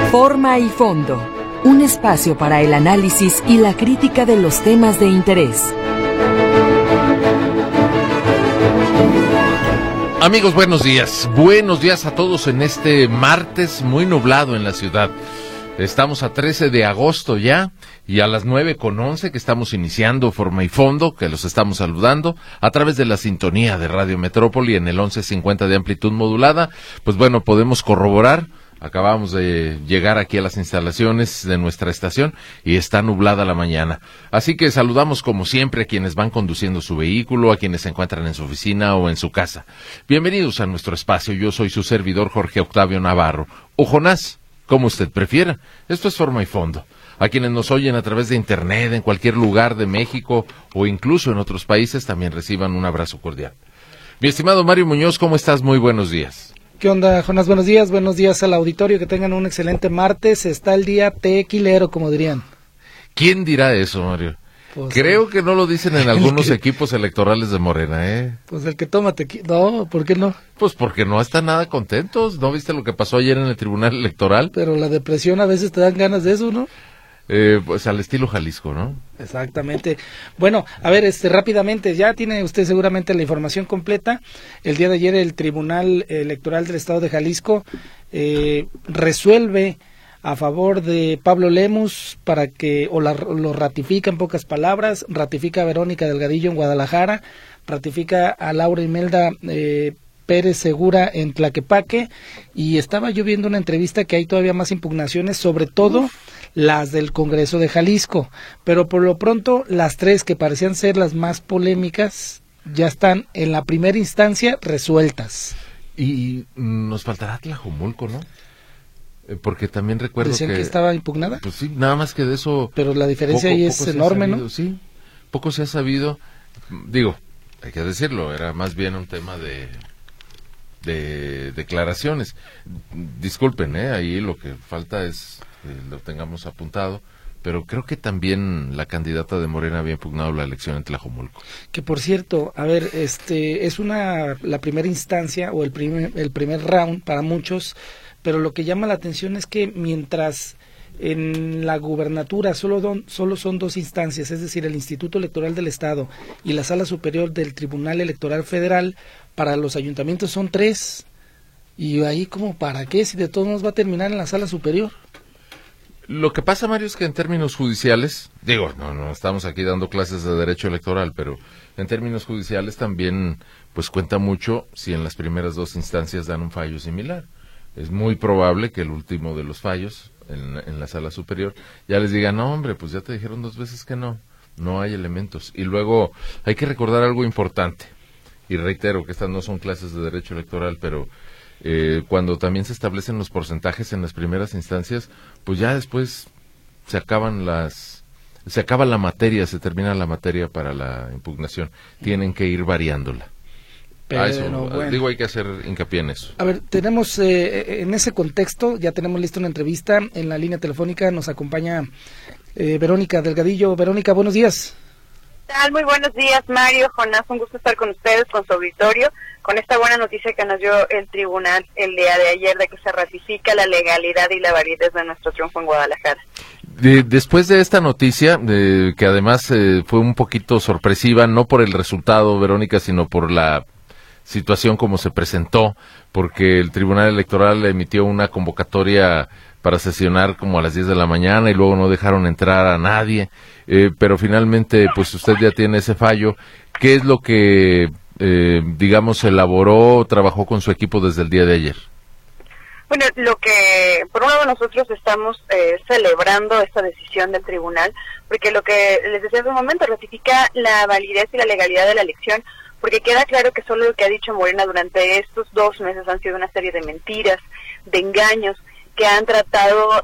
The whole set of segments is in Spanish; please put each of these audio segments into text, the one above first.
Forma y fondo, un espacio para el análisis y la crítica de los temas de interés. Amigos, buenos días. Buenos días a todos en este martes muy nublado en la ciudad. Estamos a 13 de agosto ya y a las 9:11 que estamos iniciando Forma y Fondo, que los estamos saludando a través de la sintonía de Radio Metrópoli en el 1150 de amplitud modulada. Pues bueno, podemos corroborar. Acabamos de llegar aquí a las instalaciones de nuestra estación y está nublada la mañana. Así que saludamos como siempre a quienes van conduciendo su vehículo, a quienes se encuentran en su oficina o en su casa. Bienvenidos a nuestro espacio. Yo soy su servidor Jorge Octavio Navarro, o Jonás, como usted prefiera. Esto es Forma y Fondo. A quienes nos oyen a través de internet en cualquier lugar de México o incluso en otros países también reciban un abrazo cordial. Mi estimado Mario Muñoz, ¿cómo estás? Muy buenos días. ¿Qué onda, Jonás? Buenos días al auditorio, que tengan un excelente martes. Está el día tequilero, como dirían. ¿Quién dirá eso, Mario? Pues, creo que no lo dicen en algunos equipos electorales de Morena, ¿eh? Pues el que toma tequila. No, ¿por qué no? Pues porque no están nada contentos. ¿No viste lo que pasó ayer en el Tribunal Electoral? Pero la depresión a veces te dan ganas de eso, ¿no? Pues al estilo Jalisco, ¿no? Exactamente. Bueno, a ver, rápidamente, ya tiene usted seguramente la información completa. El día de ayer el Tribunal Electoral del Estado de Jalisco resuelve a favor de Pablo Lemus para que, lo ratifica en pocas palabras, ratifica a Verónica Delgadillo en Guadalajara, ratifica a Laura Imelda Pérez Segura en Tlaquepaque, y estaba yo viendo una entrevista que hay todavía más impugnaciones, sobre todo las del Congreso de Jalisco, pero por lo pronto las tres que parecían ser las más polémicas ya están en la primera instancia resueltas. Y nos faltará Tlajomulco, ¿no? Porque también recuerdo ¿Decían que estaba impugnada? Pues sí, nada más que de eso. Pero la diferencia ahí es enorme, ¿no? Sí, poco se ha sabido. Digo, hay que decirlo, era más bien un tema de declaraciones. Disculpen, ahí lo que falta es que lo tengamos apuntado, pero creo que también la candidata de Morena había impugnado la elección en Tlajomulco. Que por cierto, a ver, es la primera instancia o el primer round para muchos, pero lo que llama la atención es que mientras en la gubernatura solo son dos instancias, es decir, el Instituto Electoral del Estado y la Sala Superior del Tribunal Electoral Federal, para los ayuntamientos son tres, y ahí como para qué, si de todos modos va a terminar en la Sala Superior. Lo que pasa, Mario, es que en términos judiciales, digo, no estamos aquí dando clases de derecho electoral, pero en términos judiciales también pues cuenta mucho si en las primeras dos instancias dan un fallo similar. Es muy probable que el último de los fallos en la Sala Superior ya les diga, no hombre, pues ya te dijeron dos veces que no hay elementos. Y luego hay que recordar algo importante, y reitero que estas no son clases de derecho electoral, pero cuando también se establecen los porcentajes en las primeras instancias, pues ya después se acaba la materia, se termina la materia para la impugnación, tienen que ir variándola. Pero, bueno, digo, hay que hacer hincapié en eso. A ver, tenemos en ese contexto, ya tenemos lista una entrevista. En la línea telefónica nos acompaña Verónica Delgadillo. Verónica, buenos días. ¿Qué tal? Muy buenos días, Mario, Jonás, un gusto estar con ustedes, con su auditorio, con esta buena noticia que nos dio el tribunal el día de ayer, de que se ratifica la legalidad y la validez de nuestro triunfo en Guadalajara. Después de esta noticia, que además fue un poquito sorpresiva, no por el resultado, Verónica, sino por la situación como se presentó, porque el Tribunal Electoral emitió una convocatoria para sesionar como a las 10 de la mañana y luego no dejaron entrar a nadie, pero finalmente pues usted ya tiene ese fallo. ¿Qué es lo que, digamos, elaboró, trabajó con su equipo desde el día de ayer? Bueno, por un lado nosotros estamos celebrando esta decisión del tribunal, porque lo que les decía hace un momento, ratifica la validez y la legalidad de la elección, porque queda claro que solo lo que ha dicho Morena durante estos 2 meses han sido una serie de mentiras, de engaños, que han tratado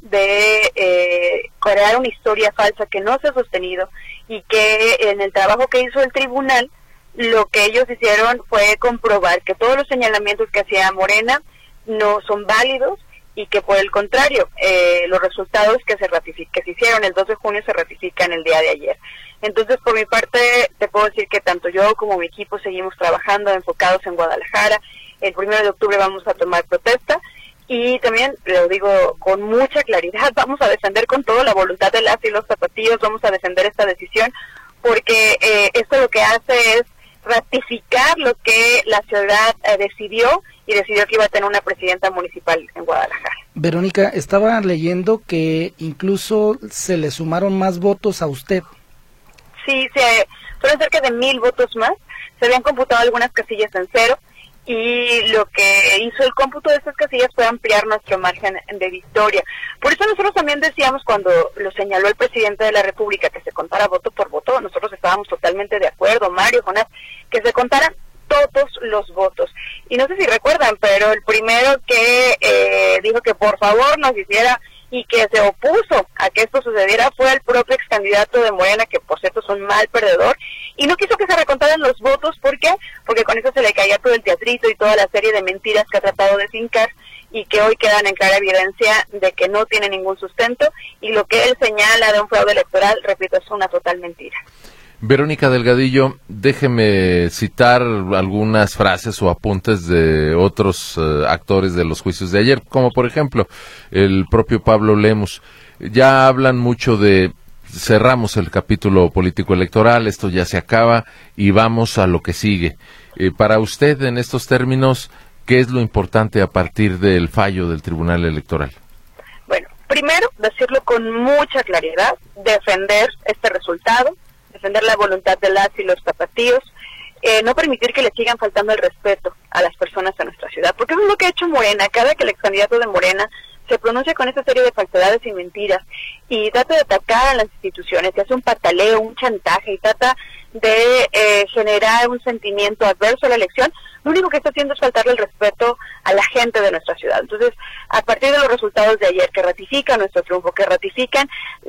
de crear una historia falsa que no se ha sostenido, y que en el trabajo que hizo el tribunal, lo que ellos hicieron fue comprobar que todos los señalamientos que hacía Morena no son válidos, y que por el contrario, los resultados que se hicieron el 2 de junio se ratifican el día de ayer. Entonces, por mi parte, te puedo decir que tanto yo como mi equipo seguimos trabajando enfocados en Guadalajara. El 1 de octubre vamos a tomar protesta, y también, lo digo con mucha claridad, vamos a defender con toda la voluntad de las y los zapatillos, vamos a defender esta decisión, porque esto lo que hace es ratificar lo que la ciudad decidió, y decidió que iba a tener una presidenta municipal en Guadalajara. Verónica, estaba leyendo que incluso se le sumaron más votos a usted. Sí, fueron cerca de 1,000 votos más, se habían computado algunas casillas en cero, y lo que hizo el cómputo de estas casillas fue ampliar nuestro margen de victoria. Por eso nosotros también decíamos, cuando lo señaló el presidente de la República, que se contara voto por voto, nosotros estábamos totalmente de acuerdo, Mario, Jonás, que se contaran todos los votos. Y no sé si recuerdan, pero el primero que dijo que por favor nos hiciera y que se opuso a que esto sucediera fue el propio ex candidato de Morena, que por cierto es un mal perdedor, y no quiso que se recontaran los votos. ¿Por qué? Porque con eso se le caía todo el teatrito y toda la serie de mentiras que ha tratado de fincar, y que hoy quedan en clara evidencia de que no tiene ningún sustento, y lo que él señala de un fraude electoral, repito, es una total mentira. Verónica Delgadillo, déjeme citar algunas frases o apuntes de otros actores de los juicios de ayer, como por ejemplo el propio Pablo Lemus. Ya hablan mucho de cerramos el capítulo político electoral, esto ya se acaba y vamos a lo que sigue. Para usted, en estos términos, ¿qué es lo importante a partir del fallo del Tribunal Electoral? Bueno, primero, decirlo con mucha claridad, defender este resultado, defender la voluntad de las y los tapatíos, no permitir que le sigan faltando el respeto a las personas de nuestra ciudad, porque eso es lo que ha hecho Morena. Cada que el ex candidato de Morena se pronuncia con esta serie de falsedades y mentiras y trata de atacar a las instituciones, y hace un pataleo, un chantaje, y trata de generar un sentimiento adverso a la elección, lo único que está haciendo es faltarle el respeto a la gente de nuestra ciudad. Entonces, a partir de los resultados de ayer, que ratifican nuestro triunfo, que ratifican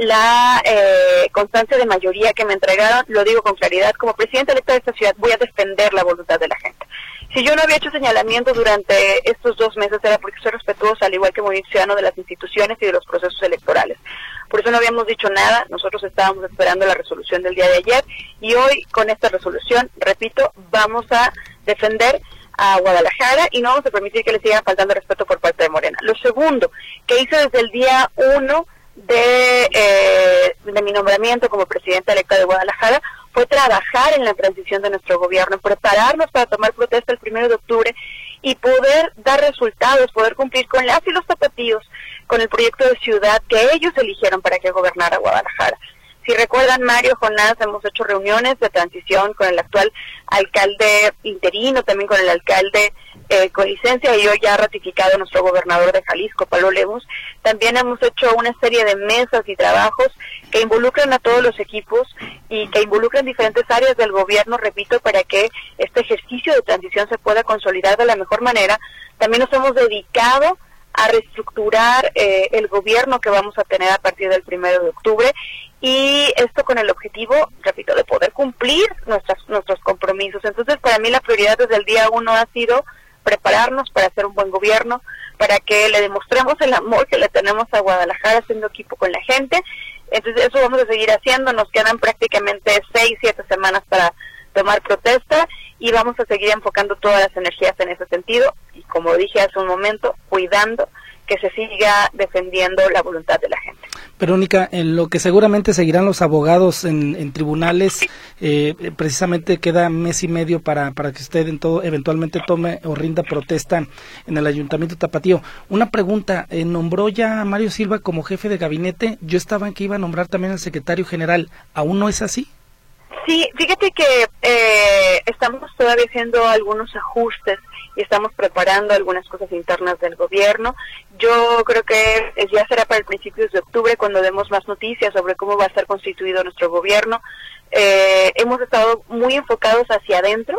la constancia de mayoría que me entregaron, lo digo con claridad, como presidenta electa de esta ciudad voy a defender la voluntad de la gente. Si yo no había hecho señalamientos durante estos 2 meses, era porque soy respetuosa, al igual que muy ciudadano, de las instituciones y de los procesos electorales. Por eso no habíamos dicho nada, nosotros estábamos esperando la resolución del día de ayer, y hoy con esta resolución, repito, vamos a defender a Guadalajara y no vamos a permitir que le sigan faltando respeto por parte de Morena. Lo segundo que hice desde el día 1 de mi nombramiento como presidenta electa de Guadalajara fue trabajar en la transición de nuestro gobierno, prepararnos para tomar protesta el 1 de octubre y poder dar resultados, poder cumplir con las y los tapatíos, con el proyecto de ciudad que ellos eligieron para que gobernara Guadalajara. Si recuerdan, Mario, Jonás, hemos hecho reuniones de transición con el actual alcalde interino, también con el alcalde con licencia, y hoy ya ha ratificado nuestro gobernador de Jalisco, Pablo Lemus. También hemos hecho una serie de mesas y trabajos que involucran a todos los equipos y que involucran diferentes áreas del gobierno, repito, para que este ejercicio de transición se pueda consolidar de la mejor manera. También nos hemos dedicado a reestructurar el gobierno que vamos a tener a partir del 1 de octubre, y esto con el objetivo, repito, de poder cumplir nuestros compromisos. Entonces, para mí la prioridad desde el día 1 ha sido prepararnos para hacer un buen gobierno, para que le demostremos el amor que le tenemos a Guadalajara, haciendo equipo con la gente. Entonces, eso vamos a seguir haciendo. Nos quedan prácticamente 6-7 semanas para tomar protesta, y vamos a seguir enfocando todas las energías en ese sentido, y como dije hace un momento, cuidando que se siga defendiendo la voluntad de la gente. Verónica, en lo que seguramente seguirán los abogados en tribunales, precisamente queda 1 mes y medio para que usted eventualmente tome o rinda protesta en el Ayuntamiento Tapatío. Una pregunta, ¿nombró ya a Mario Silva como jefe de gabinete? Yo estaba en que iba a nombrar también al secretario general. ¿Aún no es así? Sí, fíjate que estamos todavía haciendo algunos ajustes y estamos preparando algunas cosas internas del gobierno. Yo creo que ya será para el principios de octubre cuando demos más noticias sobre cómo va a estar constituido nuestro gobierno. Hemos estado muy enfocados hacia adentro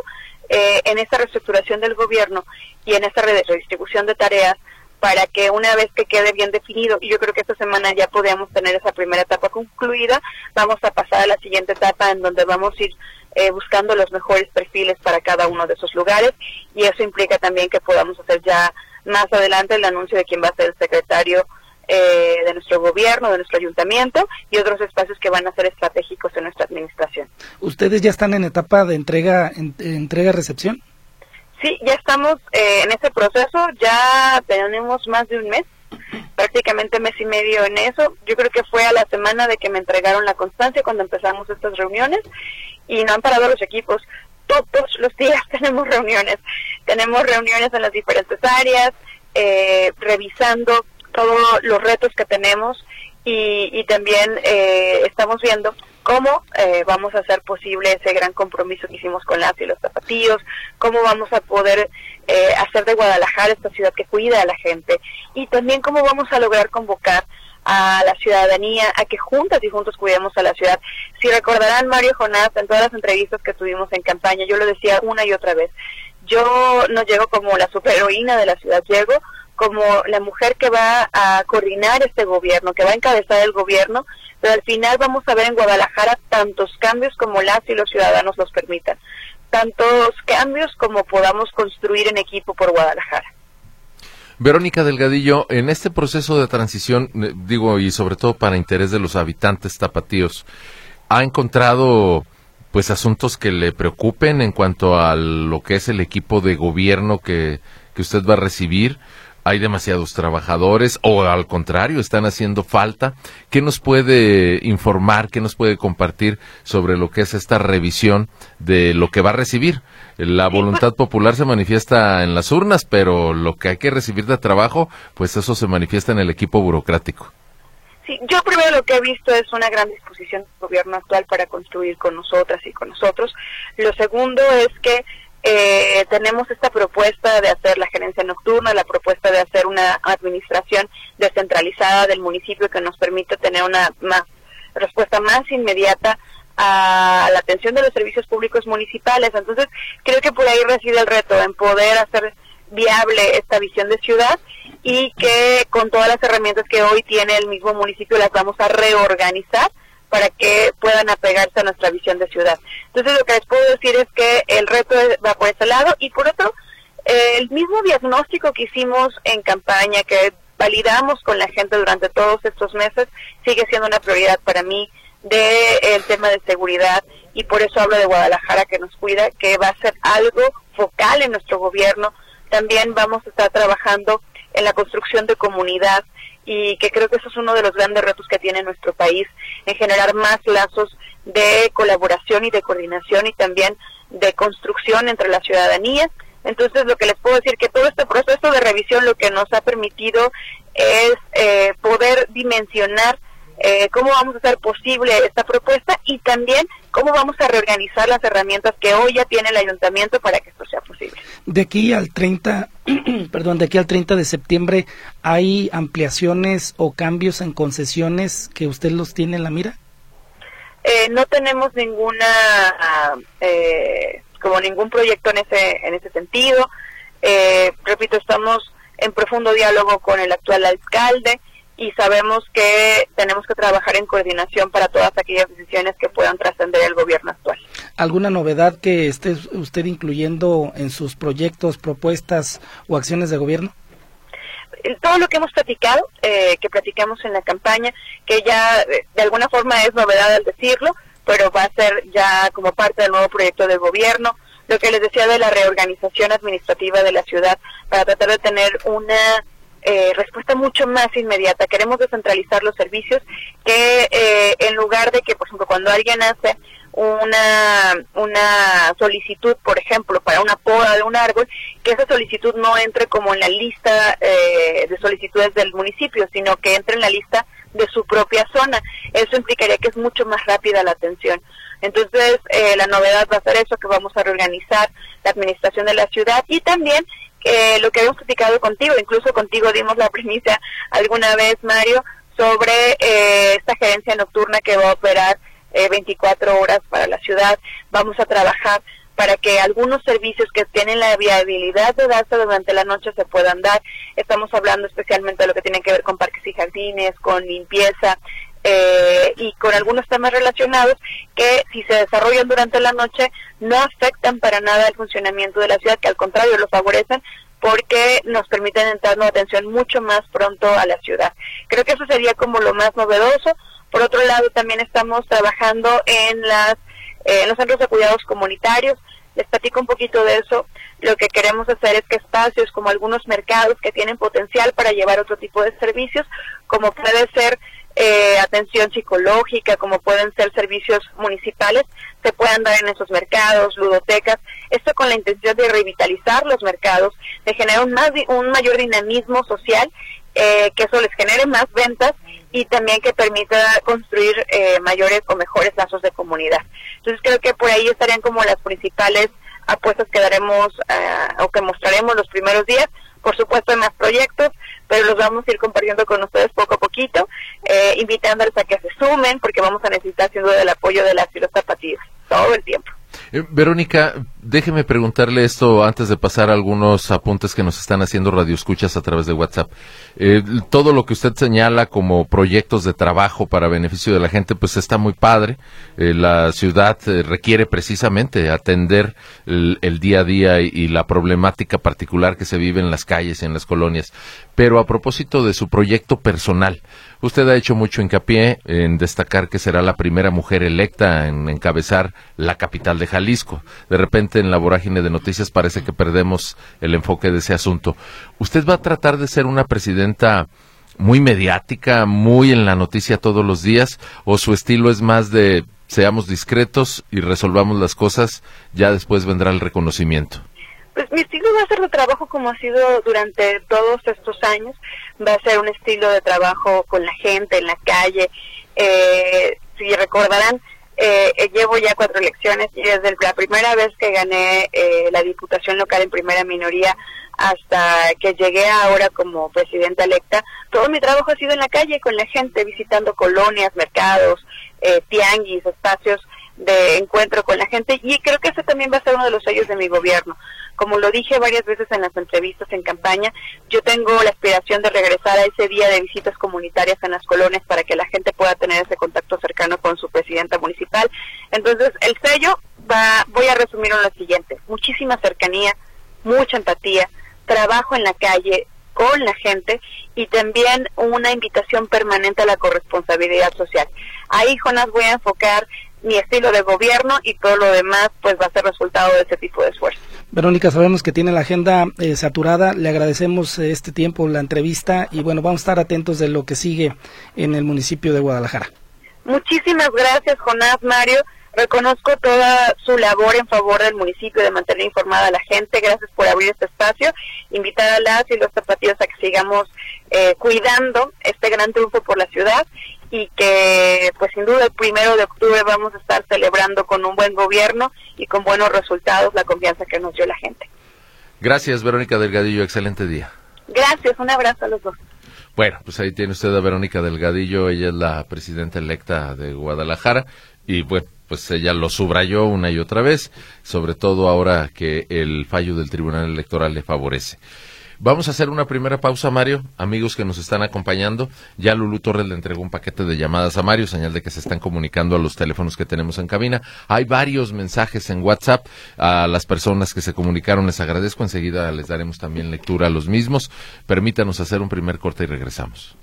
en esta reestructuración del gobierno y en esta redistribución de tareas, para que una vez que quede bien definido, y yo creo que esta semana ya podemos tener esa primera etapa concluida, vamos a pasar a la siguiente etapa en donde vamos a ir buscando los mejores perfiles para cada uno de esos lugares, y eso implica también que podamos hacer ya más adelante el anuncio de quién va a ser el secretario de nuestro gobierno, de nuestro ayuntamiento, y otros espacios que van a ser estratégicos en nuestra administración. ¿Ustedes ya están en etapa de entrega-recepción? Sí, ya estamos en ese proceso, ya tenemos más de un mes, prácticamente mes y medio en eso. Yo creo que fue a la semana de que me entregaron la constancia cuando empezamos estas reuniones y no han parado los equipos. Todos los días tenemos reuniones en las diferentes áreas, revisando todos los retos que tenemos y también estamos viendo cómo vamos a hacer posible ese gran compromiso que hicimos con las y los tapatíos, cómo vamos a poder hacer de Guadalajara esta ciudad que cuida a la gente, y también cómo vamos a lograr convocar a la ciudadanía a que juntas y juntos cuidemos a la ciudad. Si recordarán, Mario, Jonás, en todas las entrevistas que tuvimos en campaña, yo lo decía una y otra vez, yo no llego como la superheroína de la ciudad, llego como la mujer que va a coordinar este gobierno, que va a encabezar el gobierno, pero al final vamos a ver en Guadalajara tantos cambios como las y los ciudadanos los permitan, tantos cambios como podamos construir en equipo por Guadalajara. Verónica Delgadillo, en este proceso de transición, y sobre todo para interés de los habitantes tapatíos, ¿ha encontrado pues asuntos que le preocupen en cuanto a lo que es el equipo de gobierno que usted va a recibir? ¿Hay demasiados trabajadores o al contrario, están haciendo falta? ¿Qué nos puede informar, qué nos puede compartir sobre lo que es esta revisión de lo que va a recibir? La voluntad popular se manifiesta en las urnas, pero lo que hay que recibir de trabajo, pues eso se manifiesta en el equipo burocrático. Sí, yo primero lo que he visto es una gran disposición del gobierno actual para construir con nosotras y con nosotros. Lo segundo es que tenemos esta propuesta de hacer la gerencia nocturna, la propuesta de hacer una administración descentralizada del municipio que nos permite tener una respuesta más inmediata a la atención de los servicios públicos municipales. Entonces, creo que por ahí reside el reto, en poder hacer viable esta visión de ciudad y que con todas las herramientas que hoy tiene el mismo municipio las vamos a reorganizar para que puedan apegarse a nuestra visión de ciudad. Entonces, lo que les puedo decir es que el reto va por ese lado, y por otro, el mismo diagnóstico que hicimos en campaña, que validamos con la gente durante todos estos meses, sigue siendo una prioridad para mí del tema de seguridad, y por eso hablo de Guadalajara que nos cuida, que va a ser algo focal en nuestro gobierno. También vamos a estar trabajando en la construcción de comunidad, y que creo que eso es uno de los grandes retos que tiene nuestro país, en generar más lazos de colaboración y de coordinación y también de construcción entre la ciudadanía. Entonces, lo que les puedo decir que todo este proceso de revisión lo que nos ha permitido es poder dimensionar cómo vamos a hacer posible esta propuesta y también cómo vamos a reorganizar las herramientas que hoy ya tiene el ayuntamiento para que esto sea posible. De aquí al 30 de septiembre, ¿hay ampliaciones o cambios en concesiones que usted los tiene en la mira? No tenemos ningún proyecto en ese sentido. Repito, estamos en profundo diálogo con el actual alcalde y sabemos que tenemos que trabajar en coordinación para todas aquellas decisiones que puedan trascender el gobierno actual. ¿Alguna novedad que esté usted incluyendo en sus proyectos, propuestas o acciones de gobierno? Todo lo que hemos platicado, que platicamos en la campaña, que ya de alguna forma es novedad al decirlo, pero va a ser ya como parte del nuevo proyecto del gobierno. Lo que les decía de la reorganización administrativa de la ciudad para tratar de tener una respuesta mucho más inmediata. Queremos descentralizar los servicios, que en lugar de que, por ejemplo, cuando alguien hace una solicitud, por ejemplo, para una poda de un árbol, que esa solicitud no entre como en la lista de solicitudes del municipio, sino que entre en la lista de su propia zona. Eso implicaría que es mucho más rápida la atención. Entonces, la novedad va a ser eso, que vamos a reorganizar la administración de la ciudad y también lo que habíamos platicado contigo, incluso contigo dimos la primicia alguna vez, Mario, sobre esta gerencia nocturna que va a operar 24 horas para la ciudad. Vamos a trabajar para que algunos servicios que tienen la viabilidad de darse durante la noche se puedan dar. Estamos hablando especialmente de lo que tiene que ver con parques y jardines, con limpieza y con algunos temas relacionados que, si se desarrollan durante la noche, no afectan para nada el funcionamiento de la ciudad, que al contrario lo favorecen, porque nos permiten entrar una atención mucho más pronto a la ciudad. Creo que eso sería como lo más novedoso. Por otro lado, también estamos trabajando en los centros de cuidados comunitarios. Les platico un poquito de eso. Lo que queremos hacer es que espacios como algunos mercados que tienen potencial para llevar otro tipo de servicios, como puede ser atención psicológica, como pueden ser servicios municipales, se puedan dar en esos mercados, ludotecas, esto con la intención de revitalizar los mercados, de generar un mayor dinamismo social, que eso les genere más ventas y también que permita construir mayores o mejores lazos de comunidad. Entonces creo que por ahí estarían como las principales apuestas que daremos o que mostraremos los primeros días. Por supuesto hay más proyectos, pero los vamos a ir compartiendo con ustedes poco a poquito, invitándoles a que se sumen, porque vamos a necesitar sin duda el apoyo de las y los zapatillas todo el tiempo. Verónica, déjeme preguntarle esto antes de pasar a algunos apuntes que nos están haciendo radioescuchas a través de WhatsApp. Todo lo que usted señala como proyectos de trabajo para beneficio de la gente, pues está muy padre. La ciudad requiere precisamente atender el día a día y la problemática particular que se vive en las calles y en las colonias. Pero a propósito de su proyecto personal, usted ha hecho mucho hincapié en destacar que será la primera mujer electa en encabezar la capital de Jalisco. De repente en la vorágine de noticias parece que perdemos el enfoque de ese asunto. ¿Usted va a tratar de ser una presidenta muy mediática, muy en la noticia todos los días, o su estilo es más de seamos discretos y resolvamos las cosas, ya después vendrá el reconocimiento? Pues mi estilo va a ser de trabajo como ha sido durante todos estos años, va a ser un estilo de trabajo con la gente, en la calle. Si recordarán, llevo ya 4 elecciones y desde la primera vez que gané la diputación local en primera minoría hasta que llegué ahora como presidenta electa, todo mi trabajo ha sido en la calle, con la gente, visitando colonias, mercados, tianguis, espacios de encuentro con la gente, y creo que ese también va a ser uno de los sellos de mi gobierno. Como lo dije varias veces en las entrevistas en campaña, yo tengo la aspiración de regresar a ese día de visitas comunitarias en las colonias para que la gente pueda tener ese contacto cercano con su presidenta municipal. Entonces, el sello voy a resumirlo en lo siguiente: muchísima cercanía, mucha empatía, trabajo en la calle con la gente y también una invitación permanente a la corresponsabilidad social. Ahí, Jonás, voy a enfocar mi estilo de gobierno y todo lo demás pues va a ser resultado de ese tipo de esfuerzo. Verónica, sabemos que tiene la agenda saturada, le agradecemos este tiempo, la entrevista, y bueno, vamos a estar atentos de lo que sigue en el municipio de Guadalajara. Muchísimas gracias, Jonás, Mario. Reconozco toda su labor en favor del municipio, de mantener informada a la gente. Gracias por abrir este espacio. Invitar a las y los zapatillos a que sigamos cuidando este gran triunfo por la ciudad, y que pues sin duda el 1 de octubre vamos a estar celebrando con un buen gobierno y con buenos resultados la confianza que nos dio la gente. Gracias, Verónica Delgadillo, excelente día. Gracias, un abrazo a los dos. Bueno, pues ahí tiene usted a Verónica Delgadillo, ella es la presidenta electa de Guadalajara, y bueno, pues ella lo subrayó una y otra vez, sobre todo ahora que el fallo del Tribunal Electoral le favorece. Vamos a hacer una primera pausa, Mario. Amigos que nos están acompañando, ya Lulú Torres le entregó un paquete de llamadas a Mario, señal de que se están comunicando a los teléfonos que tenemos en cabina. Hay varios mensajes en WhatsApp. A las personas que se comunicaron les agradezco. Enseguida les daremos también lectura a los mismos. Permítanos hacer un primer corte y regresamos.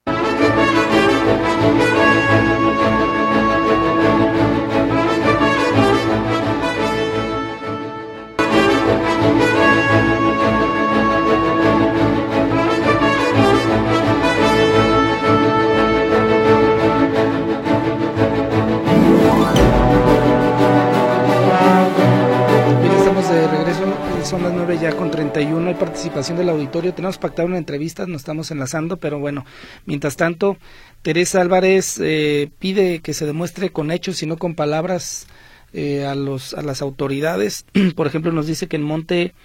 Son las 9:31, hay participación del auditorio, tenemos pactado una entrevista, nos estamos enlazando, pero bueno, mientras tanto, Teresa Álvarez pide que se demuestre con hechos y no con palabras a las autoridades. Por ejemplo, nos dice que en Monte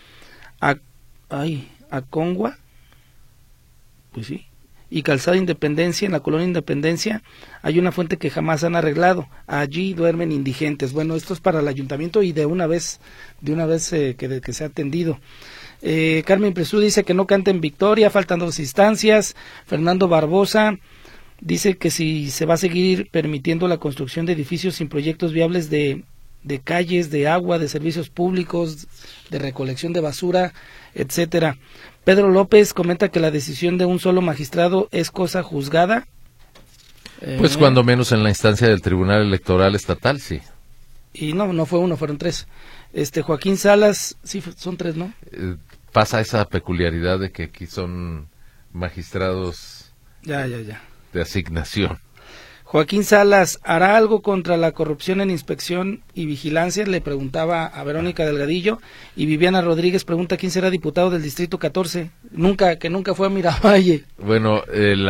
Acongua, pues sí, y Calzada Independencia, en la colonia Independencia, hay una fuente que jamás han arreglado. Allí duermen indigentes. Bueno, esto es para el ayuntamiento y de una vez que se ha atendido. Carmen Presú dice que no canten victoria, faltan 2 instancias. Fernando Barbosa dice que si se va a seguir permitiendo la construcción de edificios sin proyectos viables de calles, de agua, de servicios públicos, de recolección de basura, etcétera. Pedro López comenta que la decisión de un solo magistrado es cosa juzgada. Pues cuando menos en la instancia del Tribunal Electoral Estatal, sí. Y no fue uno, fueron 3. Joaquín Salas, sí, son 3, ¿no? Pasa esa peculiaridad de que aquí son magistrados Ya. de asignación. Joaquín Salas, ¿hará algo contra la corrupción en inspección y vigilancia? Le preguntaba a Verónica Delgadillo. Y Viviana Rodríguez pregunta quién será diputado del Distrito 14. Que nunca fue a Miravalle. Bueno,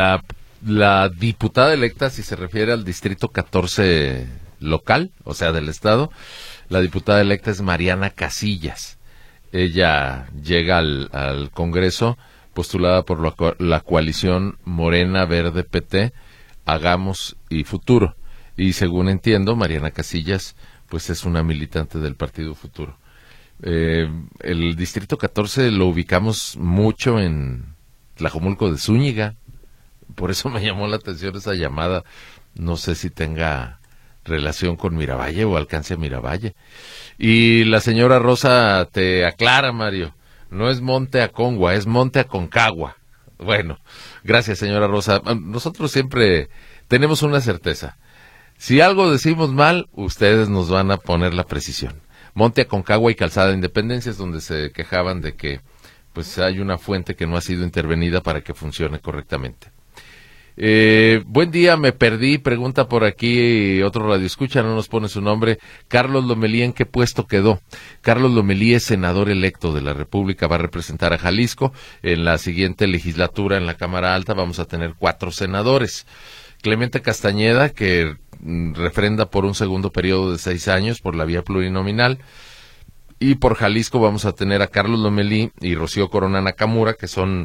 la diputada electa, si se refiere al Distrito 14 local, o sea, del Estado, la diputada electa es Mariana Casillas. Ella llega al Congreso postulada por la coalición Morena Verde PT, Hagamos y Futuro. Y según entiendo, Mariana Casillas pues es una militante del Partido Futuro. El Distrito 14 lo ubicamos mucho en Tlajomulco de Zúñiga, por eso me llamó la atención esa llamada. No sé si tenga relación con Miravalle o alcance a Miravalle. Y la señora Rosa te aclara, Mario, no es Monte Aconcagua, es Monte Aconcagua. Bueno, gracias, señora Rosa. Nosotros siempre tenemos una certeza. Si algo decimos mal, ustedes nos van a poner la precisión. Monte Aconcagua y Calzada de Independencia es donde se quejaban de que pues hay una fuente que no ha sido intervenida para que funcione correctamente. Buen día, me perdí, pregunta por aquí otro radioescucha, no nos pone su nombre. Carlos Lomelí, ¿en qué puesto quedó? Carlos Lomelí es senador electo de la República, va a representar a Jalisco. En la siguiente legislatura en la Cámara Alta vamos a tener 4 senadores. Clemente Castañeda, que refrenda por un segundo periodo de 6 años por la vía plurinominal. Y por Jalisco vamos a tener a Carlos Lomelí y Rocío Corona Nakamura, que son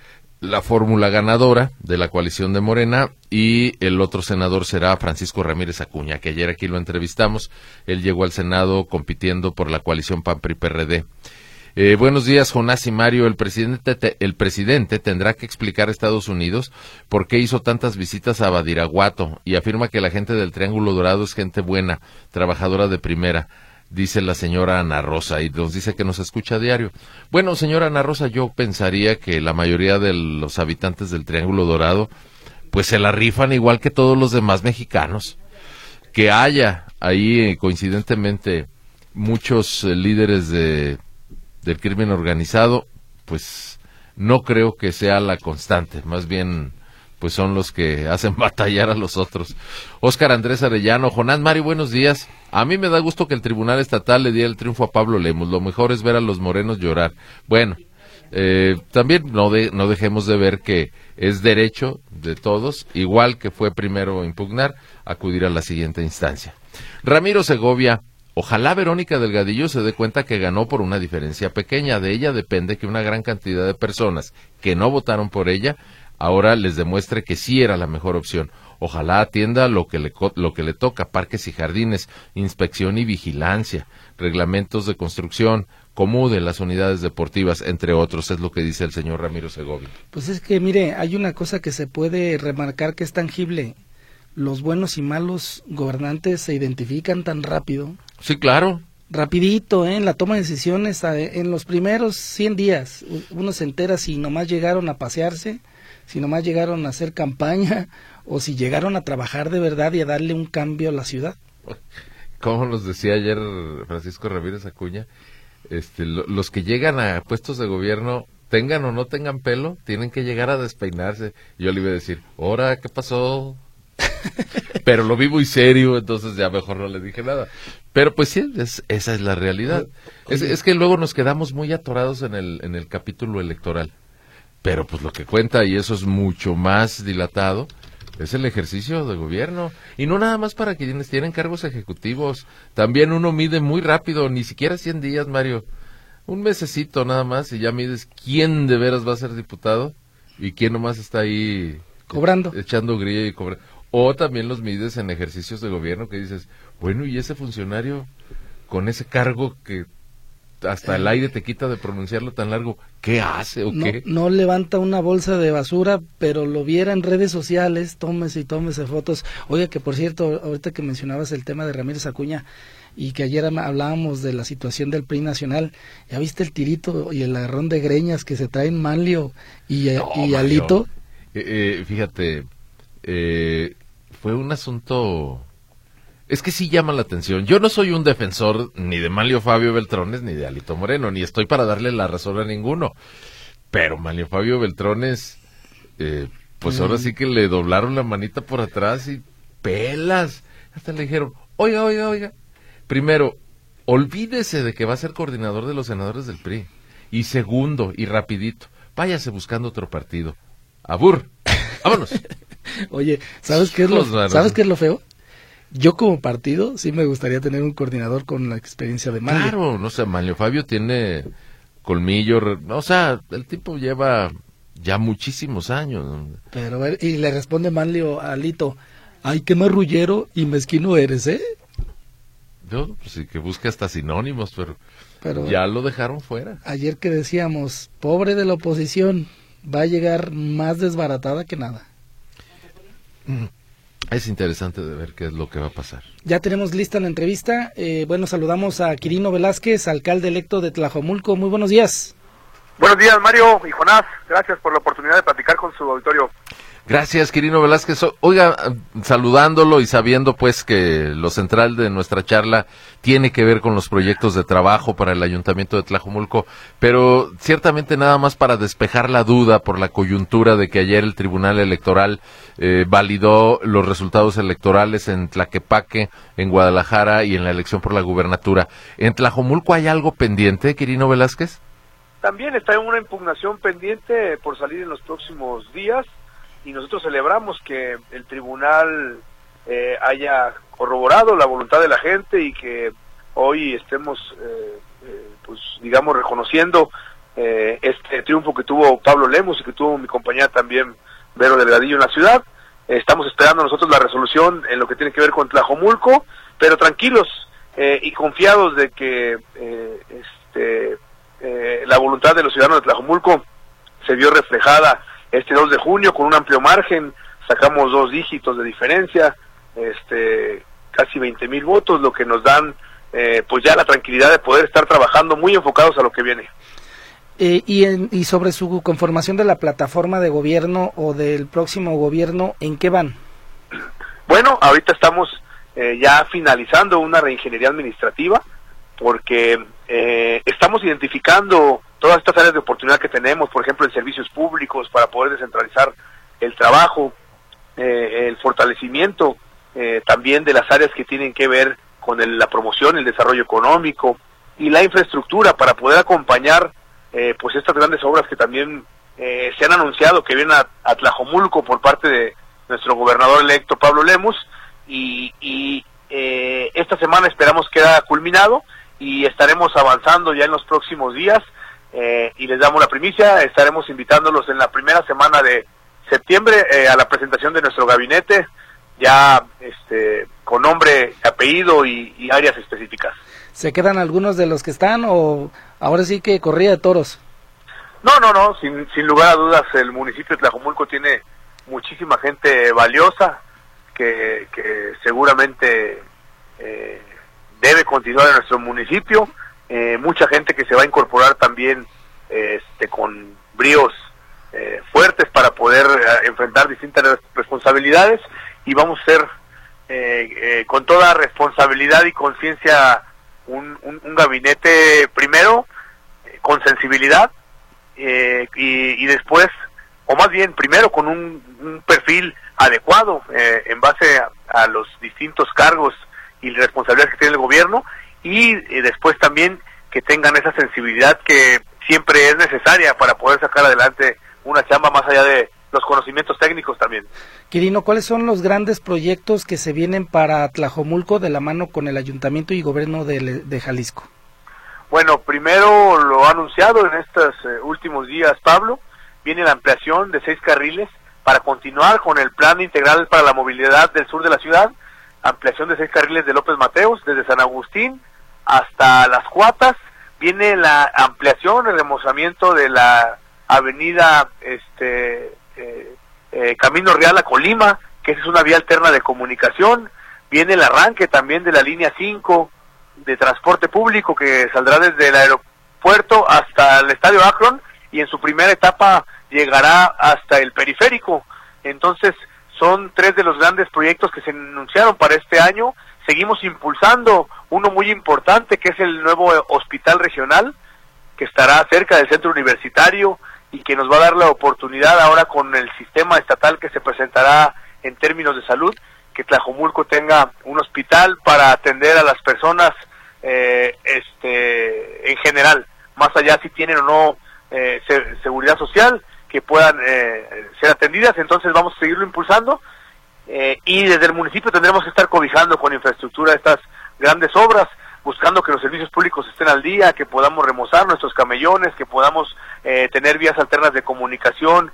la fórmula ganadora de la coalición de Morena, y el otro senador será Francisco Ramírez Acuña, que ayer aquí lo entrevistamos. Él llegó al Senado compitiendo por la coalición PAN-PRI-PRD. Buenos días, Jonás y Mario. El presidente tendrá que explicar a Estados Unidos por qué hizo tantas visitas a Badiraguato y afirma que la gente del Triángulo Dorado es gente buena, trabajadora de primera. Dice la señora Ana Rosa, y nos dice que nos escucha a diario. Bueno, señora Ana Rosa, yo pensaría que la mayoría de los habitantes del Triángulo Dorado, pues se la rifan igual que todos los demás mexicanos. Que haya ahí, coincidentemente, muchos líderes del crimen organizado, pues no creo que sea la constante, más bien pues son los que hacen batallar a los otros. Óscar Andrés Arellano, Jonás, Mario, buenos días. A mí me da gusto que el Tribunal Estatal le diera el triunfo a Pablo Lemus. Lo mejor es ver a los morenos llorar. Bueno, también no dejemos de ver que es derecho de todos, igual que fue primero impugnar, acudir a la siguiente instancia. Ramiro Segovia, ojalá Verónica Delgadillo se dé cuenta que ganó por una diferencia pequeña. De ella depende que una gran cantidad de personas que no votaron por ella ahora les demuestre que sí era la mejor opción. Ojalá atienda lo que le toca: parques y jardines, inspección y vigilancia, reglamentos de construcción, COMUDE, las unidades deportivas, entre otros, es lo que dice el señor Ramiro Segovia. Pues es que, mire, hay una cosa que se puede remarcar que es tangible. Los buenos y malos gobernantes se identifican tan rápido. Sí, claro. Rapidito, en la toma de decisiones, en los primeros 100 días, uno se entera si nomás llegaron a pasearse, si nomás llegaron a hacer campaña, o si llegaron a trabajar de verdad y a darle un cambio a la ciudad. Como nos decía ayer Francisco Ramírez Acuña, los que llegan a puestos de gobierno, tengan o no tengan pelo, tienen que llegar a despeinarse. Yo le iba a decir, ¿ahora qué pasó? Pero lo vi muy serio, entonces ya mejor no le dije nada. Pero pues sí, esa es la realidad. Es que luego nos quedamos muy atorados en el capítulo electoral. Pero pues lo que cuenta, y eso es mucho más dilatado, es el ejercicio de gobierno. Y no nada más para quienes tienen cargos ejecutivos. También uno mide muy rápido, ni siquiera 100 días, Mario. Un mesecito nada más y ya mides quién de veras va a ser diputado y quién nomás está ahí cobrando, echando grilla y cobrando. O también los mides en ejercicios de gobierno que dices, bueno, y ese funcionario con ese cargo que hasta el aire te quita de pronunciarlo tan largo, ¿qué hace o qué? No levanta una bolsa de basura, pero lo viera en redes sociales, tómese fotos. Oiga, que por cierto, ahorita que mencionabas el tema de Ramírez Acuña y que ayer hablábamos de la situación del PRI nacional, ¿ya viste el tirito y el agarrón de greñas que se traen Manlio y Alito? Fíjate, fue un asunto Es que sí llama la atención. Yo no soy un defensor ni de Manlio Fabio Beltrones ni de Alito Moreno, ni estoy para darle la razón a ninguno. Pero Manlio Fabio Beltrones, pues ahora sí que le doblaron la manita por atrás y pelas. Hasta le dijeron, oiga. Primero, olvídese de que va a ser coordinador de los senadores del PRI. Y segundo, y rapidito, váyase buscando otro partido. Abur, vámonos. Oye, ¿sabes qué es lo feo? Yo como partido sí me gustaría tener un coordinador con la experiencia de Manlio. Claro, no sé, Manlio Fabio tiene colmillo, o sea, el tipo lleva ya muchísimos años. Pero y le responde Manlio a Alito, ay, qué marrullero y mezquino eres, ¿eh? Yo, pues sí, que busque hasta sinónimos, pero ya lo dejaron fuera. Ayer que decíamos, pobre de la oposición, va a llegar más desbaratada que nada. Es interesante de ver qué es lo que va a pasar. Ya tenemos lista la entrevista. Saludamos a Quirino Velázquez, alcalde electo de Tlajomulco. Muy buenos días. Buenos días, Mario y Jonás. Gracias por la oportunidad de platicar con su auditorio. Gracias, Quirino Velázquez. Oiga, saludándolo y sabiendo pues que lo central de nuestra charla tiene que ver con los proyectos de trabajo para el Ayuntamiento de Tlajomulco, pero ciertamente nada más para despejar la duda por la coyuntura de que ayer el Tribunal Electoral validó los resultados electorales en Tlaquepaque, en Guadalajara y en la elección por la gubernatura. ¿En Tlajomulco hay algo pendiente, Quirino Velázquez? También está una impugnación pendiente por salir en los próximos días. Y nosotros celebramos que el tribunal haya corroborado la voluntad de la gente y que hoy estemos, pues digamos, reconociendo este triunfo que tuvo Pablo Lemus y que tuvo mi compañera también, Vero Delgadillo, en la ciudad. Estamos esperando nosotros la resolución en lo que tiene que ver con Tlajomulco, pero tranquilos y confiados de que la voluntad de los ciudadanos de Tlajomulco se vio reflejada este 2 de junio con un amplio margen. Sacamos 2 dígitos de diferencia, casi 20,000 votos, lo que nos dan pues ya la tranquilidad de poder estar trabajando muy enfocados a lo que viene. Y sobre su conformación de la plataforma de gobierno o del próximo gobierno, ¿en qué van? Bueno, ahorita estamos ya finalizando una reingeniería administrativa porque estamos identificando todas estas áreas de oportunidad que tenemos, por ejemplo, en servicios públicos, para poder descentralizar el trabajo, el fortalecimiento también de las áreas que tienen que ver con la promoción, el desarrollo económico y la infraestructura para poder acompañar pues estas grandes obras que también se han anunciado que vienen a Tlajomulco por parte de nuestro gobernador electo Pablo Lemus y esta semana esperamos que haya culminado y estaremos avanzando ya en los próximos días. Y les damos la primicia, estaremos invitándolos en la primera semana de septiembre a la presentación de nuestro gabinete, ya con nombre, apellido y áreas específicas. ¿Se quedan algunos de los que están o ahora sí que corrida de toros? No, sin lugar a dudas el municipio de Tlajomulco tiene muchísima gente valiosa que seguramente debe continuar en nuestro municipio. Mucha gente que se va a incorporar también con bríos fuertes para poder enfrentar distintas responsabilidades y vamos a ser con toda responsabilidad y conciencia un gabinete primero con sensibilidad y después, o más bien primero con un perfil adecuado en base a los distintos cargos y responsabilidades que tiene el gobierno y después también que tengan esa sensibilidad que siempre es necesaria para poder sacar adelante una chamba más allá de los conocimientos técnicos también. Quirino, ¿cuáles son los grandes proyectos que se vienen para Tlajomulco de la mano con el Ayuntamiento y Gobierno de Jalisco? Bueno, primero lo ha anunciado en estos últimos días Pablo, viene la ampliación de 6 carriles para continuar con el plan integral para la movilidad del sur de la ciudad, ampliación de 6 carriles de López Mateos, desde San Agustín hasta Las Cuatas, viene la ampliación, el remozamiento de la avenida Camino Real a Colima, que esa es una vía alterna de comunicación, viene el arranque también de la línea 5 de transporte público que saldrá desde el aeropuerto hasta el Estadio Akron y en su primera etapa llegará hasta el periférico. Entonces son 3 de los grandes proyectos que se anunciaron para este año. seguimos impulsando uno muy importante, que es el nuevo hospital regional, que estará cerca del centro universitario y que nos va a dar la oportunidad ahora con el sistema estatal que se presentará en términos de salud, que Tlajomulco tenga un hospital para atender a las personas en general, más allá si tienen o no seguridad social, que puedan ser atendidas. Entonces vamos a seguirlo impulsando y desde el municipio tendremos que estar cobijando con infraestructura estas grandes obras, buscando que los servicios públicos estén al día, que podamos remozar nuestros camellones, que podamos tener vías alternas de comunicación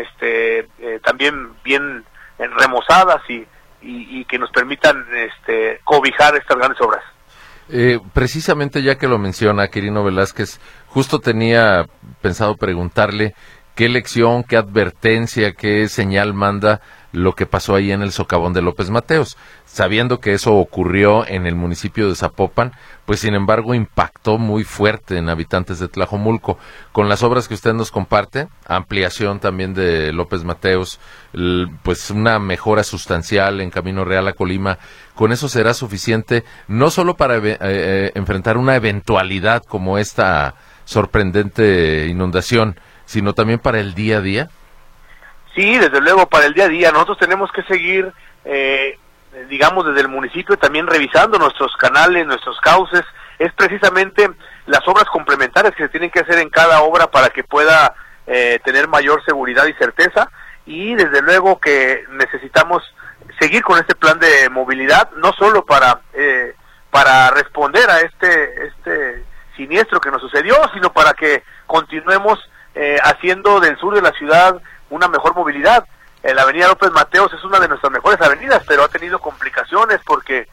también bien remozadas y que nos permitan cobijar estas grandes obras. Precisamente ya que lo menciona Quirino Velázquez, justo tenía pensado preguntarle qué lección, qué advertencia, qué señal manda lo que pasó ahí en el socavón de López Mateos, sabiendo que eso ocurrió en el municipio de Zapopan, pues sin embargo impactó muy fuerte en habitantes de Tlajomulco. Con las obras que usted nos comparte, ampliación también de López Mateos, pues una mejora sustancial en Camino Real a Colima, con eso será suficiente no solo para enfrentar una eventualidad como esta sorprendente inundación, sino también para el día a día. Sí, desde luego, para el día a día. Nosotros tenemos que seguir, digamos, desde el municipio también revisando nuestros canales, nuestros cauces. Es precisamente las obras complementarias que se tienen que hacer en cada obra para que pueda tener mayor seguridad y certeza. Y desde luego que necesitamos seguir con este plan de movilidad, no solo para responder a este siniestro que nos sucedió, sino para que continuemos haciendo del sur de la ciudad una mejor movilidad. La avenida López Mateos es una de nuestras mejores avenidas, pero ha tenido complicaciones porque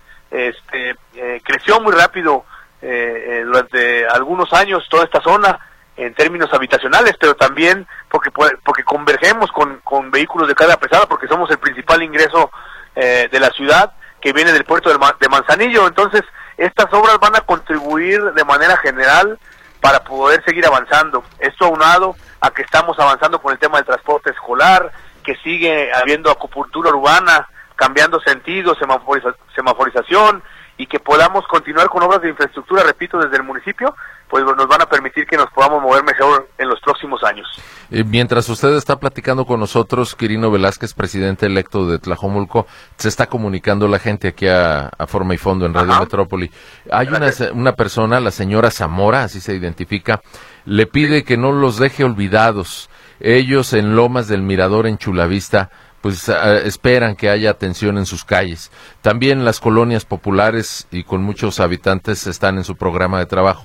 creció muy rápido durante algunos años toda esta zona en términos habitacionales, pero también porque convergemos con vehículos de carga pesada, porque somos el principal ingreso de la ciudad, que viene del puerto de Manzanillo. Entonces estas obras van a contribuir de manera general para poder seguir avanzando. Esto aunado a que estamos avanzando con el tema del transporte escolar, que sigue habiendo acupuntura urbana, cambiando sentido, semaforización, y que podamos continuar con obras de infraestructura, repito, desde el municipio, pues nos van a permitir que nos podamos mover mejor en los próximos años. Mientras usted está platicando con nosotros, Quirino Velázquez, presidente electo de Tlajomulco, se está comunicando la gente aquí a Forma y Fondo en Radio Metrópoli. Hay una persona, la señora Zamora, así se identifica, le pide que no los deje olvidados. Ellos en Lomas del Mirador, en Chulavista, pues esperan que haya atención en sus calles. También las colonias populares y con muchos habitantes están en su programa de trabajo.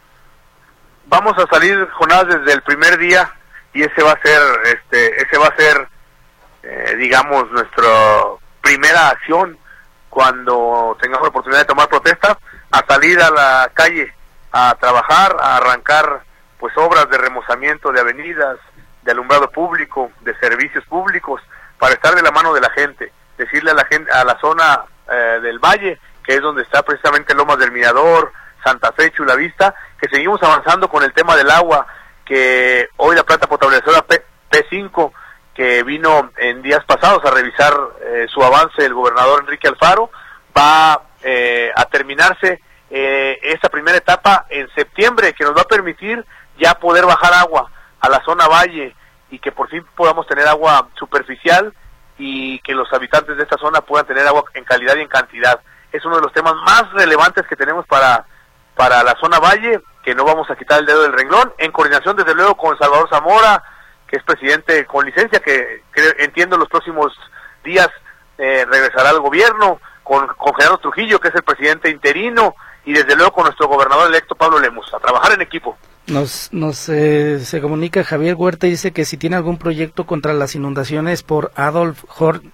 Vamos a salir, Jonás, desde el primer día, y ese va a ser digamos, nuestra primera acción cuando tengamos la oportunidad de tomar protesta, a salir a la calle a trabajar, a arrancar pues obras de remozamiento de avenidas, de alumbrado público, de servicios públicos, para estar de la mano de la gente, decirle a la gente, a la zona del Valle, que es donde está precisamente Lomas del Mirador, Santa Fe, Chulavista, que seguimos avanzando con el tema del agua, que hoy la planta potabilizadora P5, que vino en días pasados a revisar su avance el gobernador Enrique Alfaro, va a terminarse esta primera etapa en septiembre, que nos va a permitir ya poder bajar agua a la zona Valle y que por fin podamos tener agua superficial y que los habitantes de esta zona puedan tener agua en calidad y en cantidad. Es uno de los temas más relevantes que tenemos para la zona Valle, que no vamos a quitar el dedo del renglón, en coordinación desde luego con Salvador Zamora, que es presidente con licencia, que entiendo los próximos días regresará al gobierno, con Gerardo Trujillo, que es el presidente interino, y desde luego con nuestro gobernador electo Pablo Lemus, a trabajar en equipo. Se comunica Javier Huerta y dice que si tiene algún proyecto contra las inundaciones por Adolf Horn.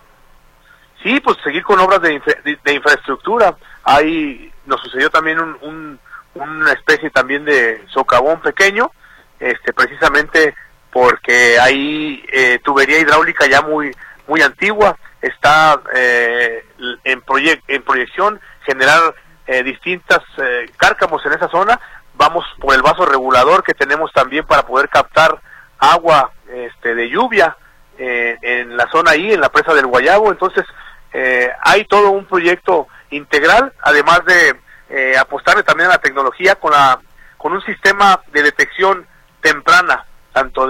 Sí, pues seguir con obras de infraestructura. Ahí nos sucedió también una especie también de socavón pequeño, precisamente porque hay tubería hidráulica ya muy antigua. Está en proyección generar distintas cárcamos en esa zona. Vamos por el vaso regulador que tenemos también para poder captar agua de lluvia en la zona ahí, en la presa del Guayabo. Entonces hay todo un proyecto integral, además de apostarle también a la tecnología con un sistema de detección temprana, tanto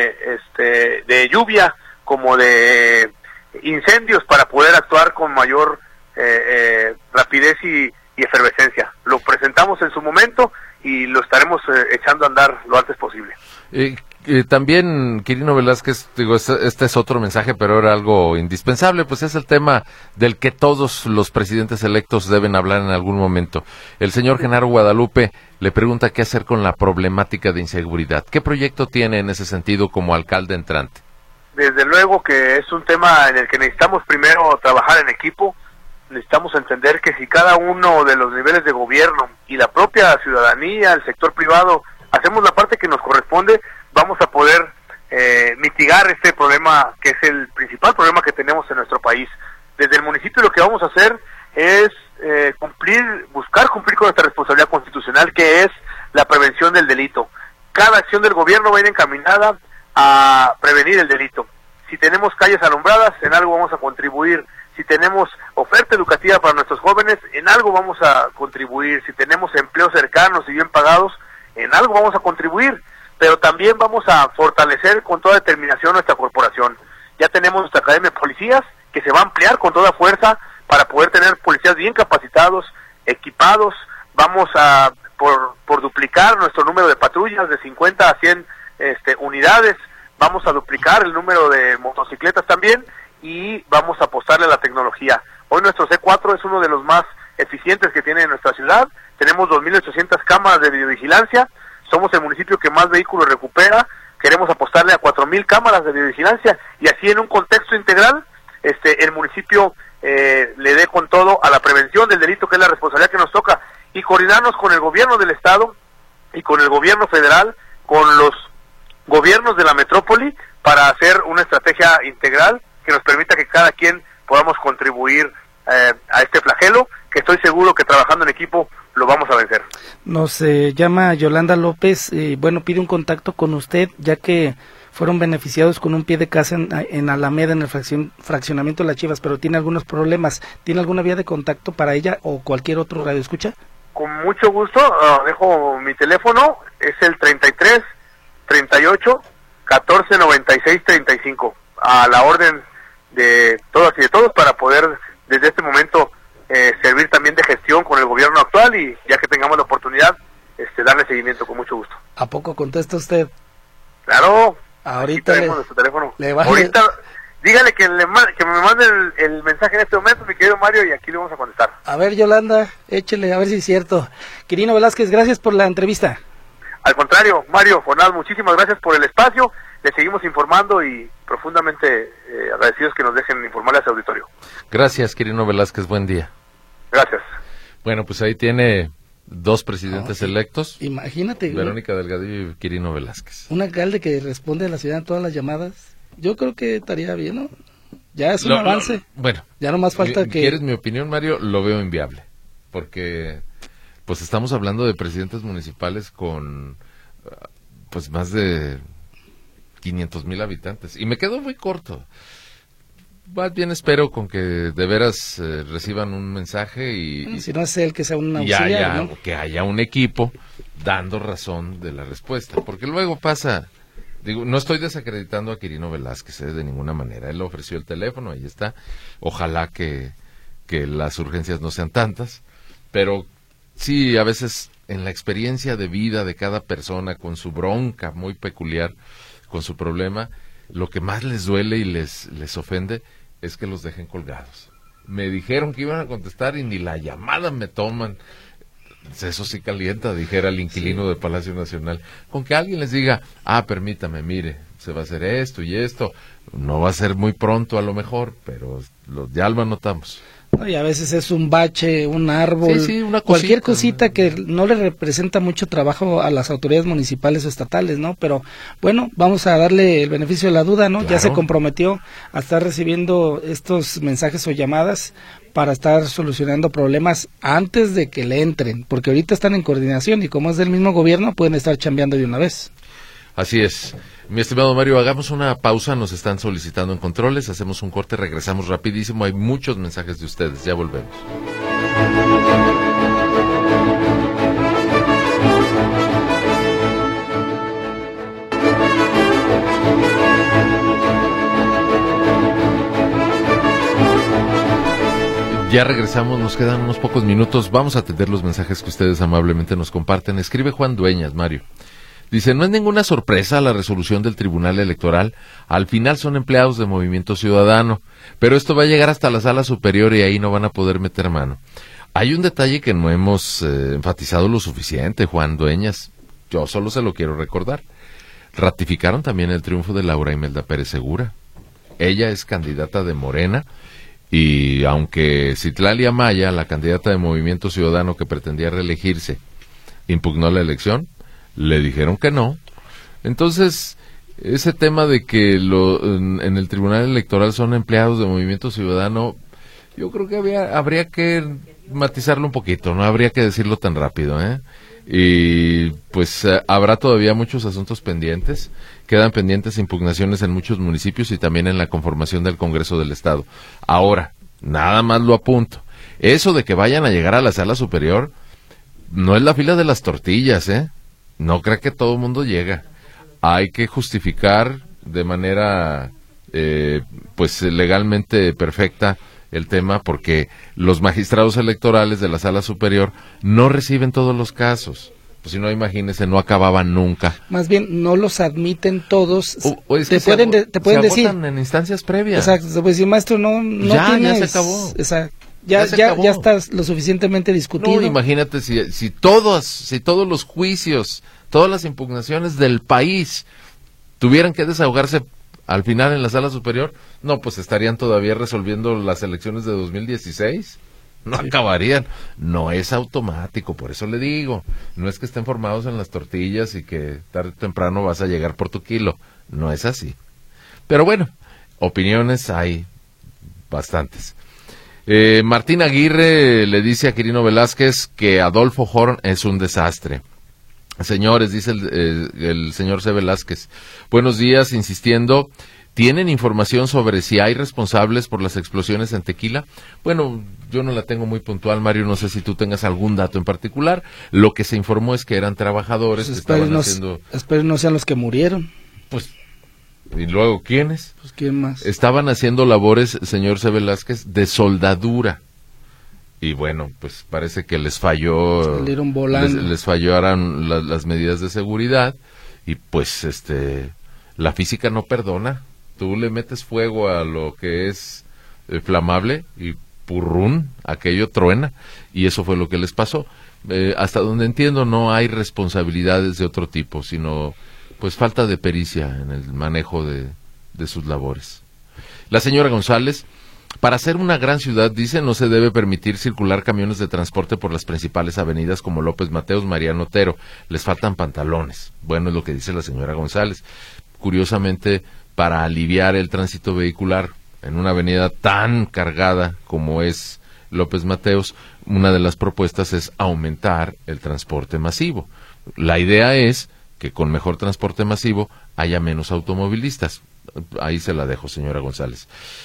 de lluvia como de incendios, para poder actuar con mayor rapidez y efervescencia. Lo presentamos en su momento y lo estaremos echando a andar lo antes posible. También, Quirino Velázquez, digo, este es otro mensaje, pero era algo indispensable, pues es el tema del que todos los presidentes electos deben hablar en algún momento. El señor Genaro Guadalupe le pregunta qué hacer con la problemática de inseguridad. ¿Qué proyecto tiene en ese sentido como alcalde entrante? Desde luego que es un tema en el que necesitamos primero trabajar en equipo. Necesitamos entender que si cada uno de los niveles de gobierno y la propia ciudadanía, el sector privado, hacemos la parte que nos corresponde, vamos a poder mitigar este problema, que es el principal problema que tenemos en nuestro país. Desde el municipio lo que vamos a hacer es buscar cumplir con nuestra responsabilidad constitucional, que es la prevención del delito. Cada acción del gobierno va a ir encaminada a prevenir el delito. Si tenemos calles alumbradas, en algo vamos a contribuir. Si tenemos oferta educativa para nuestros jóvenes, en algo vamos a contribuir. Si tenemos empleos cercanos y bien pagados, en algo vamos a contribuir. Pero también vamos a fortalecer con toda determinación nuestra corporación. Ya tenemos nuestra academia de policías, que se va a ampliar con toda fuerza para poder tener policías bien capacitados, equipados. Vamos a por duplicar nuestro número de patrullas de 50 a 100 unidades. Vamos a duplicar el número de motocicletas también, y vamos a apostarle a la tecnología. Hoy nuestro C4 es uno de los más eficientes que tiene en nuestra ciudad. Tenemos 2.800 cámaras de videovigilancia. Somos el municipio que más vehículos recupera. Queremos apostarle a 4.000 cámaras de videovigilancia, y así en un contexto integral el municipio le dé con todo a la prevención del delito, que es la responsabilidad que nos toca, y coordinarnos con el gobierno del estado y con el gobierno federal, con los gobiernos de la metrópoli, para hacer una estrategia integral que nos permita que cada quien podamos contribuir a este flagelo, que estoy seguro que trabajando en equipo lo vamos a vencer. Nos llama Yolanda López, pide un contacto con usted, ya que fueron beneficiados con un pie de casa en Alameda, en el fraccionamiento de Las Chivas, pero tiene algunos problemas. ¿Tiene alguna vía de contacto para ella o cualquier otro radioescucha? Con mucho gusto, dejo mi teléfono, es el 33 38 14 96 35, a la orden de todas y de todos, para poder desde este momento servir también de gestión con el gobierno actual, y ya que tengamos la oportunidad, darle seguimiento con mucho gusto. ¿A poco contesta usted? Claro. Ahorita tenemos nuestro teléfono. Vale. Ahorita dígale que me mande el mensaje en este momento, mi querido Mario, y aquí le vamos a contestar. A ver, Yolanda, échele, a ver si es cierto. Quirino Velázquez, gracias por la entrevista. Al contrario, Mario, Jonás, muchísimas gracias por el espacio. Le seguimos informando y profundamente agradecidos que nos dejen informarle a su auditorio. Gracias, Quirino Velázquez, buen día. Gracias. Bueno, pues ahí tiene dos presidentes electos. Imagínate. Verónica Delgadillo y Quirino Velázquez. Un alcalde que responde a la ciudad en todas las llamadas. Yo creo que estaría bien, ¿no? Ya es un avance. Bueno. Ya no más falta que... ¿Quieres mi opinión, Mario? Lo veo inviable. Porque pues estamos hablando de presidentes municipales con pues más de 500,000 habitantes. Y me quedo muy corto. Más bien espero con que de veras reciban un mensaje y si no es él, que sea un auxiliar, ¿no? Que haya un equipo dando razón de la respuesta. Porque luego pasa... Digo, no estoy desacreditando a Quirino Velázquez de ninguna manera. Él ofreció el teléfono, ahí está. Ojalá que las urgencias no sean tantas. Pero sí, a veces en la experiencia de vida de cada persona, con su bronca muy peculiar, con su problema, lo que más les duele y les ofende es que los dejen colgados. Me dijeron que iban a contestar y ni la llamada me toman. Eso sí calienta, dijera el inquilino de Palacio Nacional. Con que alguien les diga, permítame, mire, se va a hacer esto y esto. No va a ser muy pronto a lo mejor, pero ya lo anotamos. Y a veces es un bache, un árbol, sí, una cualquier cosita que no le representa mucho trabajo a las autoridades municipales o estatales, ¿no? Pero bueno, vamos a darle el beneficio de la duda, ¿no? Claro. Ya se comprometió a estar recibiendo estos mensajes o llamadas para estar solucionando problemas antes de que le entren, porque ahorita están en coordinación y como es del mismo gobierno pueden estar chambeando de una vez. Así es. Mi estimado Mario, hagamos una pausa, nos están solicitando en controles, hacemos un corte, regresamos rapidísimo, hay muchos mensajes de ustedes, ya volvemos. Ya regresamos, nos quedan unos pocos minutos. Vamos a atender los mensajes que ustedes amablemente nos comparten. Escribe Juan Dueñas, Mario. Dice, no es ninguna sorpresa la resolución del Tribunal Electoral. Al final son empleados de Movimiento Ciudadano. Pero esto va a llegar hasta la Sala Superior y ahí no van a poder meter mano. Hay un detalle que no hemos enfatizado lo suficiente, Juan Dueñas. Yo solo se lo quiero recordar. Ratificaron también el triunfo de Laura Imelda Pérez Segura. Ella es candidata de Morena. Y aunque Citlali Amaya, la candidata de Movimiento Ciudadano que pretendía reelegirse, impugnó la elección, le dijeron que no. Entonces, ese tema de que en el Tribunal Electoral son empleados de Movimiento Ciudadano, yo creo que habría que matizarlo un poquito, no habría que decirlo tan rápido, ¿eh? Y pues habrá todavía muchos asuntos pendientes, quedan pendientes impugnaciones en muchos municipios y también en la conformación del Congreso del Estado. Ahora, nada más lo apunto, eso de que vayan a llegar a la Sala Superior no es la fila de las tortillas, ¿eh? No crea que todo el mundo llega, hay que justificar de manera pues legalmente perfecta el tema, porque los magistrados electorales de la Sala Superior no reciben todos los casos. Pues si no, imagínese, no acababan nunca. Más bien, no los admiten todos. O es te pueden decir en instancias previas. Exacto, pues si maestro no tienes, ya se acabó. Exacto. Ya estás lo suficientemente discutido. No, imagínate si todos los juicios, todas las impugnaciones del país tuvieran que desahogarse al final en la Sala Superior, no, pues estarían todavía resolviendo las elecciones de 2016, no acabarían. No es automático, por eso le digo, no es que estén formados en las tortillas y que tarde o temprano vas a llegar por tu kilo, no es así. Pero bueno, opiniones hay bastantes. Martín Aguirre le dice a Quirino Velázquez que Adolfo Horn es un desastre. Señores, dice el señor C. Velázquez, buenos días, insistiendo, ¿tienen información sobre si hay responsables por las explosiones en Tequila? Bueno, yo no la tengo muy puntual, Mario, no sé si tú tengas algún dato en particular. Lo que se informó es que eran trabajadores que estaban haciendo... Espero no sean los que murieron. Pues, ¿y luego quiénes? Pues, ¿quién más? Estaban haciendo labores, señor C. Velázquez, de soldadura. Y bueno, pues parece que les falló, salieron volando. Les fallaron las medidas de seguridad y pues la física no perdona. Tú le metes fuego a lo que es flamable y purrún, aquello truena, y eso fue lo que les pasó. Hasta donde entiendo no hay responsabilidades de otro tipo, sino pues falta de pericia en el manejo de sus labores. La señora González, para ser una gran ciudad, dice, no se debe permitir circular camiones de transporte por las principales avenidas como López Mateos, Mariano Otero. Les faltan pantalones. Bueno, es lo que dice la señora González. Curiosamente, para aliviar el tránsito vehicular en una avenida tan cargada como es López Mateos, una de las propuestas es aumentar el transporte masivo. La idea es que con mejor transporte masivo haya menos automovilistas. Ahí se la dejo, señora González.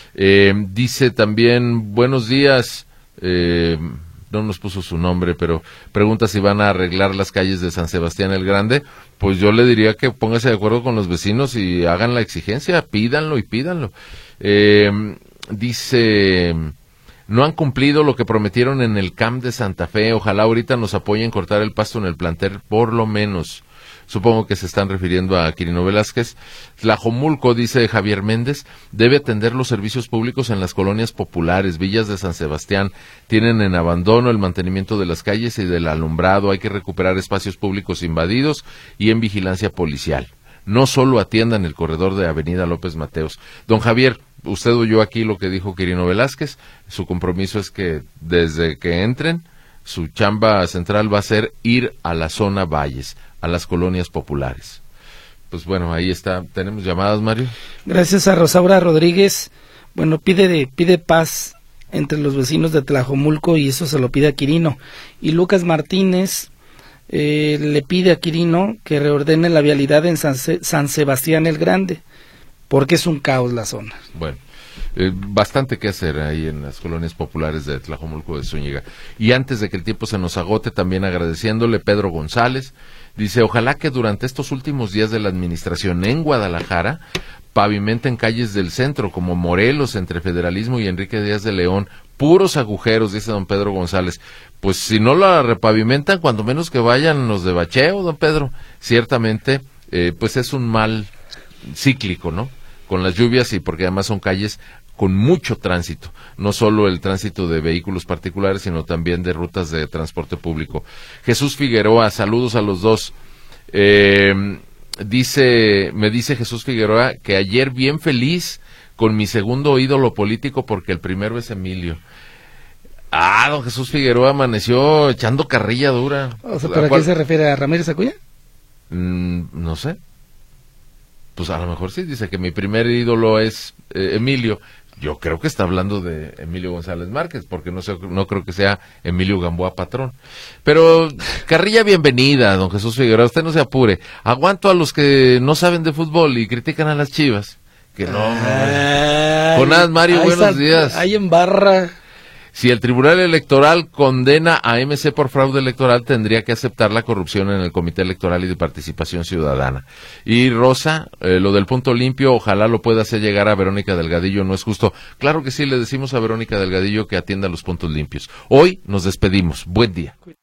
Dice también, buenos días, no nos puso su nombre, pero pregunta si van a arreglar las calles de San Sebastián el Grande. Pues yo le diría que póngase de acuerdo con los vecinos y hagan la exigencia, pídanlo y pídanlo. Dice, no han cumplido lo que prometieron en el CAMP de Santa Fe, ojalá ahorita nos apoyen cortar el pasto en el plantel, por lo menos. Supongo que se están refiriendo a Quirino Velázquez. Tlajomulco, dice Javier Méndez, debe atender los servicios públicos en las colonias populares, villas de San Sebastián. Tienen en abandono el mantenimiento de las calles y del alumbrado. Hay que recuperar espacios públicos invadidos y en vigilancia policial. No solo atiendan el corredor de Avenida López Mateos. Don Javier, usted oyó aquí lo que dijo Quirino Velázquez. Su compromiso es que desde que entren, su chamba central va a ser ir a la zona Valles, a las colonias populares. Pues bueno, ahí está. ¿Tenemos llamadas, Mario? Gracias a Rosaura Rodríguez. Bueno, pide paz entre los vecinos de Tlajomulco y eso se lo pide a Quirino. Y Lucas Martínez le pide a Quirino que reordene la vialidad en San Sebastián el Grande, porque es un caos la zona. Bueno, bastante que hacer ahí en las colonias populares de Tlajomulco de Zúñiga. Y antes de que el tiempo se nos agote, también agradeciéndole Pedro González, dice, ojalá que durante estos últimos días de la administración en Guadalajara pavimenten calles del centro como Morelos, entre Federalismo y Enrique Díaz de León, puros agujeros, dice don Pedro González. Pues si no la repavimentan, cuando menos que vayan los de bacheo, don Pedro. Ciertamente, pues es un mal cíclico, ¿no? Con las lluvias y porque además son calles con mucho tránsito, no solo el tránsito de vehículos particulares, sino también de rutas de transporte público. Jesús Figueroa, saludos a los dos. Me dice Jesús Figueroa que ayer bien feliz con mi segundo ídolo político porque el primero es Emilio. Don Jesús Figueroa amaneció echando carrilla dura. O sea, ¿pero a qué se refiere? ¿A Ramírez Acuña? No sé. Pues a lo mejor sí, dice que mi primer ídolo es Emilio. Yo creo que está hablando de Emilio González Márquez, porque no creo que sea Emilio Gamboa Patrón. Pero, carrilla bienvenida, don Jesús Figueroa, usted no se apure. Aguanto a los que no saben de fútbol y critican a las Chivas. Que no. Jonás Mario, buenos días. Ahí en barra. Si el Tribunal Electoral condena a MC por fraude electoral, tendría que aceptar la corrupción en el Comité Electoral y de Participación Ciudadana. Y Rosa, lo del punto limpio, ojalá lo pueda hacer llegar a Verónica Delgadillo, no es justo. Claro que sí, le decimos a Verónica Delgadillo que atienda los puntos limpios. Hoy nos despedimos. Buen día.